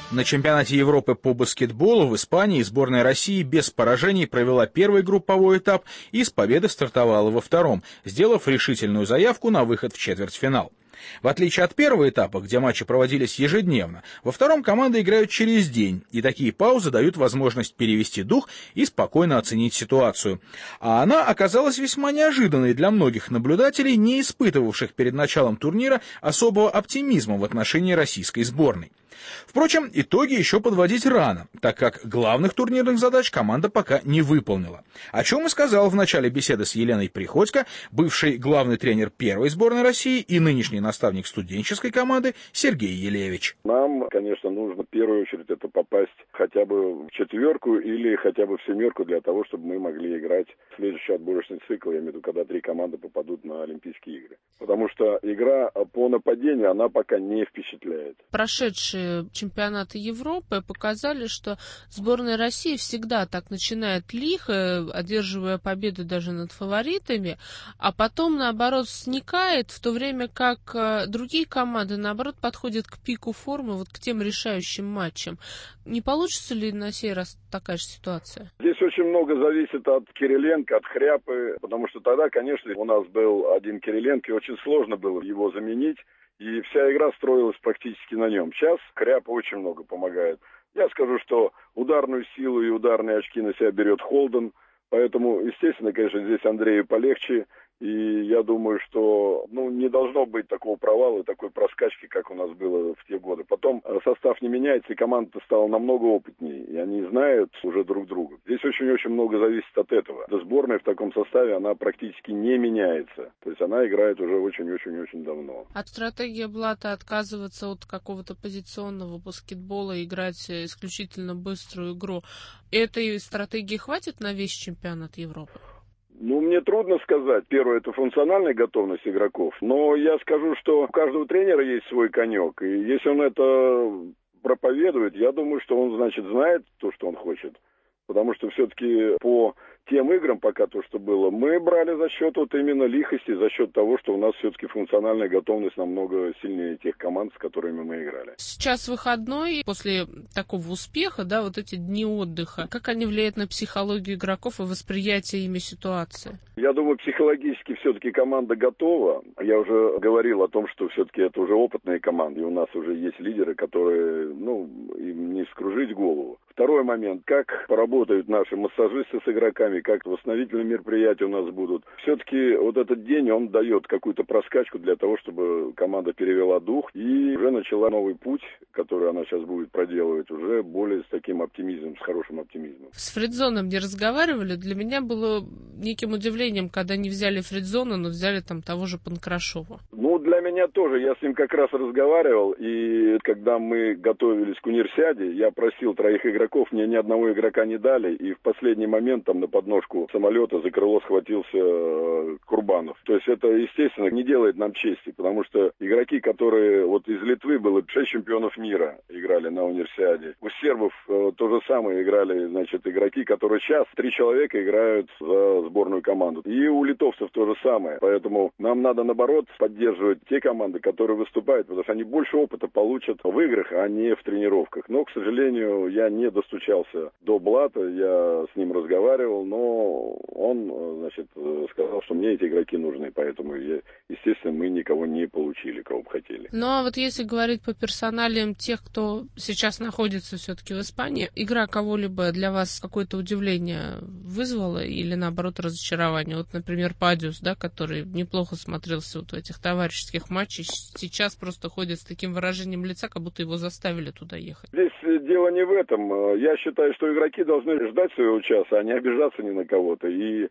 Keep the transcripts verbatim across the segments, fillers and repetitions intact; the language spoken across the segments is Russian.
На чемпионате Европы по баскетболу в Испании сборная России без поражений провела первый групповой этап и с победы стартовала во втором, сделав решительную заявку на выход в четвертьфинал. В отличие от первого этапа, где матчи проводились ежедневно, во втором команды играют через день, и такие паузы дают возможность перевести дух и спокойно оценить ситуацию. А она оказалась весьма неожиданной для многих наблюдателей, не испытывавших перед началом турнира особого оптимизма в отношении российской сборной. Впрочем, итоги еще подводить рано, так как главных турнирных задач команда пока не выполнила. О чем и сказал в начале беседы с Еленой Приходько бывший главный тренер первой сборной России и нынешний наставник студенческой команды Сергей Елевич. Нам, конечно, нужно в первую очередь это попасть хотя бы в четверку или хотя бы в семерку для того, чтобы мы могли играть следующий отборочный цикл, я имею в виду, когда три команды попадут на Олимпийские игры. Потому что игра по нападению, она пока не впечатляет. Прошедшие чемпионаты Европы показали, что сборная России всегда так начинает лихо, одерживая победы даже над фаворитами, а потом, наоборот, сникает, в то время как другие команды, наоборот, подходят к пику формы, вот к тем решающим матчам. Не получится ли на сей раз такая же ситуация? Здесь очень много зависит от Кириленко, от Хряпы, потому что тогда, конечно, у нас был один Кириленко, и очень сложно было его заменить, и вся игра строилась практически на нем. Сейчас Хряпа очень много помогает. Я скажу, что ударную силу и ударные очки на себя берет Холден, поэтому, естественно, конечно, здесь Андрею полегче. И я думаю, что ну, не должно быть такого провала, такой проскачки, как у нас было в те годы. Потом состав не меняется, и команда стала намного опытнее, и они знают уже друг друга. Здесь очень-очень много зависит от этого. Сборная в таком составе, она практически не меняется. То есть она играет уже очень-очень-очень давно. От стратегии Блата отказываться от какого-то позиционного баскетбола и играть исключительно быструю игру, этой стратегии хватит на весь чемпионат Европы? Ну, мне трудно сказать. Первое, это функциональная готовность игроков. Но я скажу, что у каждого тренера есть свой конек. И если он это проповедует, я думаю, что он, значит, знает то, что он хочет. Потому что все-таки по тем играм, пока то, что было, мы брали за счет вот именно лихости, за счет того, что у нас все-таки функциональная готовность намного сильнее тех команд, с которыми мы играли. Сейчас выходной, после такого успеха, да, вот эти дни отдыха, как они влияют на психологию игроков и восприятие ими ситуации? Я думаю, психологически все-таки команда готова. Я уже говорил о том, что все-таки это уже опытные команды, и у нас уже есть лидеры, которые, ну, им не вскружить голову. Второй момент, как поработают наши массажисты с игроками, как восстановительные мероприятия у нас будут. Все-таки вот этот день, он дает какую-то проскачку для того, чтобы команда перевела дух и уже начала новый путь, который она сейчас будет проделывать, уже более с таким оптимизмом, с хорошим оптимизмом. С Фридзоном не разговаривали? Для меня было неким удивлением, когда не взяли Фридзона, но взяли там того же Панкрашова. Ну, для меня тоже. Я с ним как раз разговаривал, и когда мы готовились к универсиаде, я просил троих игроков, мне ни одного игрока не дали, и в последний момент там на подножку самолета за крыло схватился э, Курбанов. То есть это, естественно, не делает нам чести, потому что игроки, которые вот из Литвы было шесть чемпионов мира играли на универсиаде. У сербов э, то же самое играли, значит, игроки, которые сейчас три человека играют за сборную команду. И у литовцев то же самое. Поэтому нам надо, наоборот, поддерживать те команды, которые выступают, потому что они больше опыта получат в играх, а не в тренировках. Но, к сожалению, я не достучался до Блата, я с ним разговаривал, но он, значит, сказал, что мне эти игроки нужны, поэтому, я, естественно, мы никого не получили, кого бы хотели. Ну, а вот если говорить по персоналиям тех, кто сейчас находится все-таки в Испании, игра кого-либо для вас какое-то удивление вызвала или, наоборот, разочарование? Вот, например, Падиус, да, который неплохо смотрелся вот в этих товарищеских матчах, сейчас просто ходит с таким выражением лица, как будто его заставили туда ехать. Здесь дело не в этом. Я считаю, что игроки должны ждать своего часа, а не обижаться ни на кого-то. И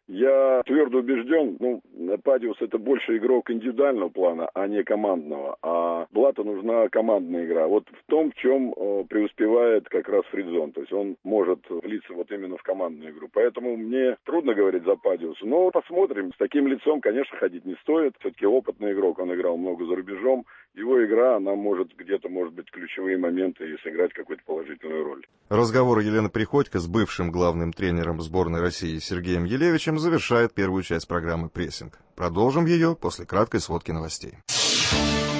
я твердо убежден, ну, Падиус это больше игрок индивидуального плана, а не командного. А Блату нужна командная игра. Вот в том, в чем э, преуспевает как раз Фридзон. То есть он может влиться вот именно в командную игру. Поэтому мне трудно говорить за Падиуса. Но посмотрим. С таким лицом, конечно, ходить не стоит. Все-таки опытный игрок. Он играл много за рубежом. Его игра, она может где-то, может быть, ключевые моменты и сыграть какую-то положительную роль. Разговор Елены Приходько с бывшим главным тренером сборной России Сергеем Елевичем завершает первую часть программы «Прессинг». Продолжим ее после краткой сводки новостей.